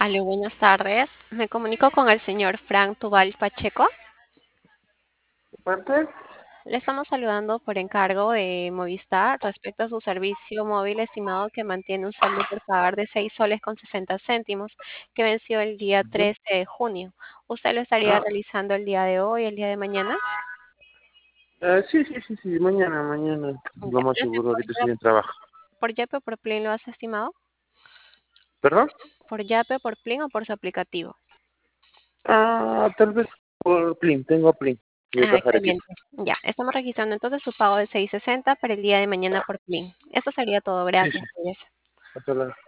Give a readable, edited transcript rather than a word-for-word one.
Aló, buenas tardes. Me comunico con el señor Frank Tubal Pacheco. ¿Parte? Le estamos saludando por encargo de Movistar respecto a su servicio móvil estimado que mantiene un saldo por pagar de 6 soles con 60 céntimos que venció el día Ujú. 13 de junio. ¿Usted lo estaría Ah, realizando el día de hoy, el día de mañana? sí, sí, sí, sí, mañana, lo Ya. más ¿Lo hace seguro, ahorita estoy en trabajo. por Yape o por Plin lo has estimado? ¿Perdón? ¿Por Yape, por Plin o por su aplicativo? Tal vez por Plin, tengo Plin, de caja de Excelente. piso. Ya, estamos registrando entonces su pago de 6.60 para el día de mañana por Plin. Eso sería todo. Sí, sí, Gracias. Cuídese. hasta luego.